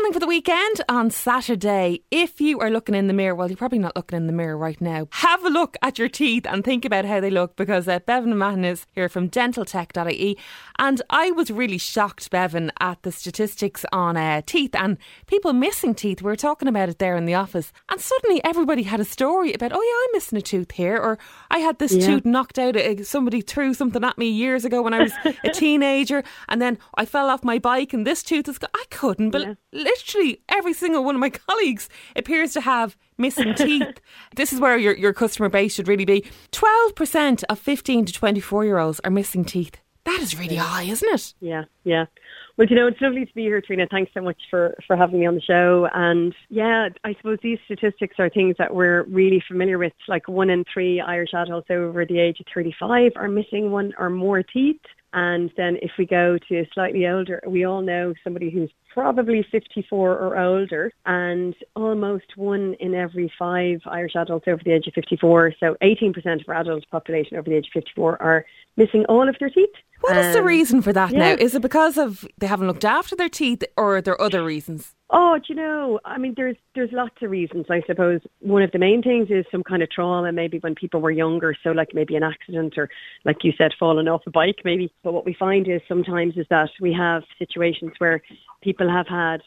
planning for the weekend on Saturday, if you are looking in the mirror, well, you're probably not looking in the mirror right now, have a look at your teeth and think about how they look, because Bevan Mahon is here from dentaltech.ie, and I was really shocked, Bevan, at the statistics on teeth and people missing teeth. We were talking about it there in the office, and suddenly everybody had a story about, oh yeah, I'm missing a tooth here, or I had this tooth knocked out, somebody threw something at me years ago when I was a teenager, and then I fell off my bike and this tooth is I couldn't, but literally every single one of my colleagues appears to have missing teeth. This is where your customer base should really be. 12% of 15 to 24-year-olds are missing teeth. That is really high, isn't it? Yeah. Well, it's lovely to be here, Trina. Thanks so much for having me on the show. And yeah, I suppose these statistics are things that we're really familiar with. Like 1 in 3 Irish adults over the age of 35 are missing one or more teeth. And then if we go to slightly older, we all know somebody who's probably 54 or older, and almost 1 in every 5 Irish adults over the age of 54, so 18% of our adult population over the age of 54 are missing all of their teeth. What is the reason for that now? Is it because of they haven't looked after their teeth, or are there other reasons? Oh, there's lots of reasons, I suppose. One of the main things is some kind of trauma, maybe when people were younger, so like maybe an accident or, like you said, falling off a bike maybe. But what we find is sometimes is that we have situations where people have had,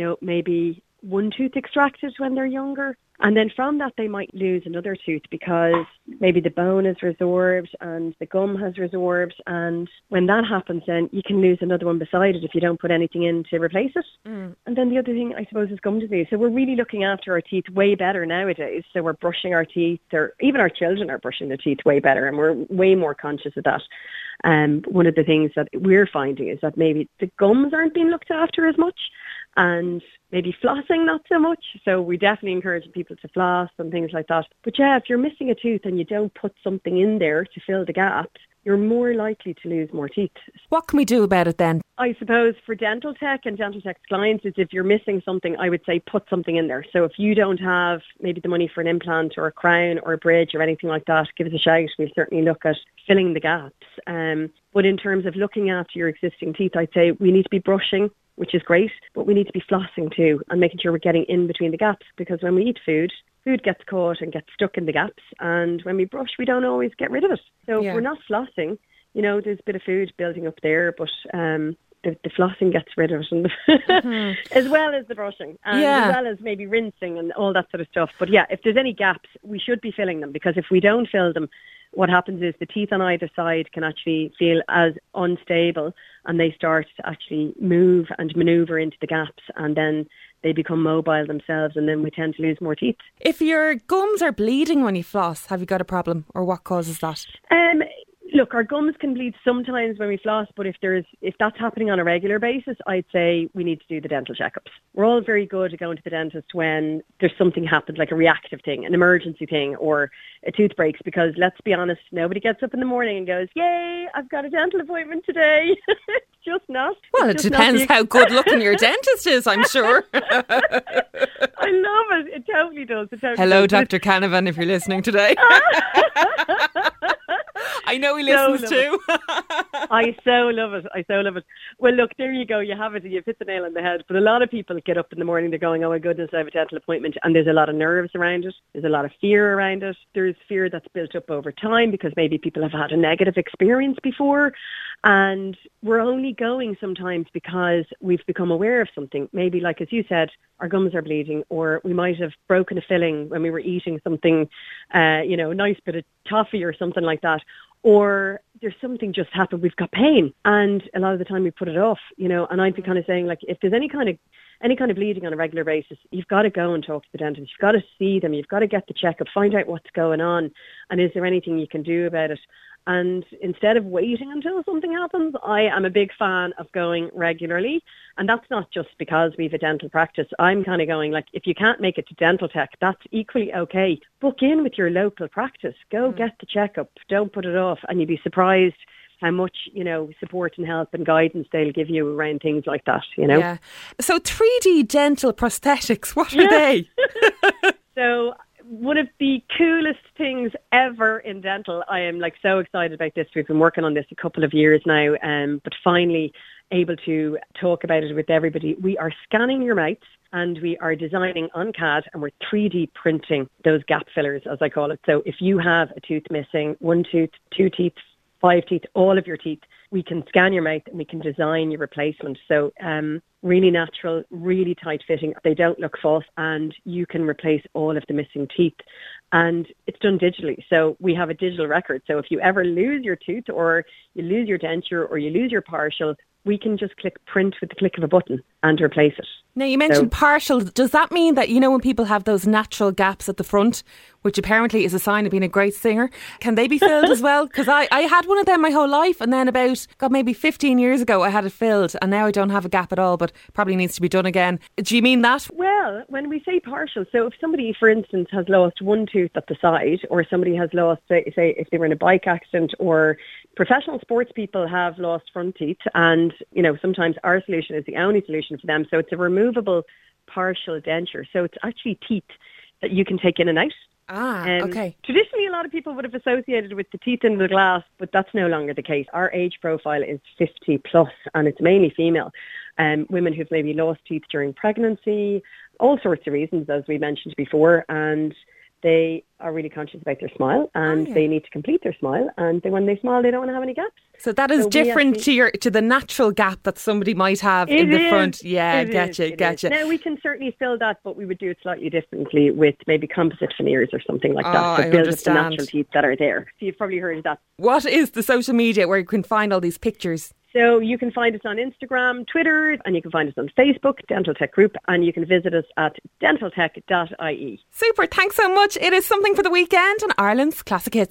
maybe one tooth extracted when they're younger, and then from that they might lose another tooth because maybe the bone is resorbed and the gum has resorbed, and when that happens then you can lose another one beside it if you don't put anything in to replace it. And then the other thing, I suppose, is gum disease. So we're really looking after our teeth way better nowadays. So we're brushing our teeth, or even our children are brushing their teeth way better, and we're way more conscious of that. One of the things that we're finding is that maybe the gums aren't being looked after as much, and maybe flossing not so much. So we definitely encourage people to floss and things like that. But yeah, if you're missing a tooth and you don't put something in there to fill the gaps, you're more likely to lose more teeth. What can we do about it then? I suppose for Dental Tech and Dental Tech's clients is if you're missing something, I would say put something in there. So if you don't have maybe the money for an implant or a crown or a bridge or anything like that, give us a shout. We'll certainly look at filling the gaps. But in terms of looking after your existing teeth, I'd say we need to be brushing, which is great, but we need to be flossing too and making sure we're getting in between the gaps, because when we eat food gets caught and gets stuck in the gaps, and when we brush we don't always get rid of it. So if we're not flossing, there's a bit of food building up there, but the flossing gets rid of it, as well as the brushing, and as well as maybe rinsing and all that sort of stuff. But yeah, if there's any gaps, we should be filling them, because if we don't fill them, what happens is the teeth on either side can actually feel as unstable, and they start to actually move and manoeuvre into the gaps, and then they become mobile themselves, and then we tend to lose more teeth. If your gums are bleeding when you floss, have you got a problem, or what causes that? Look, our gums can bleed sometimes when we floss, but if that's happening on a regular basis, I'd say we need to do the dental checkups. We're all very good at going to the dentist when there's something happens, like a reactive thing, an emergency thing, or a tooth breaks, because let's be honest, nobody gets up in the morning and goes, yay, I've got a dental appointment today. It's just not. Well, it depends how good looking your dentist is, I'm sure. I love it. It totally does. Hello, Dr. Canavan, if you're listening today. I know he listens too. I so love it. Well, look, there you go. You have it. You've hit the nail on the head. But a lot of people get up in the morning, they're going, oh my goodness, I have a dental appointment. And there's a lot of nerves around it. There's a lot of fear around it. There's fear that's built up over time because maybe people have had a negative experience before. And we're only going sometimes because we've become aware of something. Maybe, like as you said, our gums are bleeding, or we might have broken a filling when we were eating something, a nice bit of toffee or something like that. Or there's something just happened, we've got pain, and a lot of the time we put it off, and I'd be kind of saying, like, if there's any kind of bleeding on a regular basis, you've got to go and talk to the dentist. You've got to see them. You've got to get the checkup, find out what's going on, and is there anything you can do about it? And instead of waiting until something happens, I am a big fan of going regularly. And that's not just because we have a dental practice. I'm kind of going, like, if you can't make it to Dental Tech, that's equally okay. Book in with your local practice. Go get the checkup. Don't put it off. And you'd be surprised how much, support and help and guidance they'll give you around things like that, Yeah. So 3D dental prosthetics, what are they? So one of the coolest things ever in dental. I am so excited about this. We've been working on this a couple of years now, but finally able to talk about it with everybody. We are scanning your mouth and we are designing on CAD and we're 3D printing those gap fillers, as I call it. So if you have a tooth missing, 1 tooth, 2 teeth, 5 teeth, all of your teeth, we can scan your mouth and we can design your replacement. So really natural, really tight fitting. They don't look false and you can replace all of the missing teeth. And it's done digitally. So we have a digital record. So if you ever lose your tooth or you lose your denture or you lose your partial, we can just click print with the click of a button and replace it. Now, you mentioned partial. Does that mean that, when people have those natural gaps at the front, which apparently is a sign of being a great singer, can they be filled as well? Because I had one of them my whole life, and then about, maybe 15 years ago I had it filled, and now I don't have a gap at all, but probably needs to be done again. Do you mean that? Well, when we say partial, so if somebody, for instance, has lost 1 tooth at the side, or somebody has lost, say if they were in a bike accident, or professional sports people have lost front teeth, and, sometimes our solution is the only solution for them. So it's a removable partial denture. So it's actually teeth that you can take in and out. Okay. Traditionally, a lot of people would have associated with the teeth in the glass, but that's no longer the case. Our age profile is 50 plus, and it's mainly female. Women who've maybe lost teeth during pregnancy, all sorts of reasons, as we mentioned before, and they are really conscious about their smile, and they need to complete their smile, and when they smile, they don't want to have any gaps. So that is different to the natural gap that somebody might have in the front. Yeah, gotcha. Now, we can certainly fill that, but we would do it slightly differently with maybe composite veneers or something like that. So build up the natural teeth that are there. So you've probably heard of that. What is the social media where you can find all these pictures? So you can find us on Instagram, Twitter, and you can find us on Facebook, Dental Tech Group, and you can visit us at dentaltech.ie. Super, thanks so much. It is something for the weekend on Ireland's Classic Hits.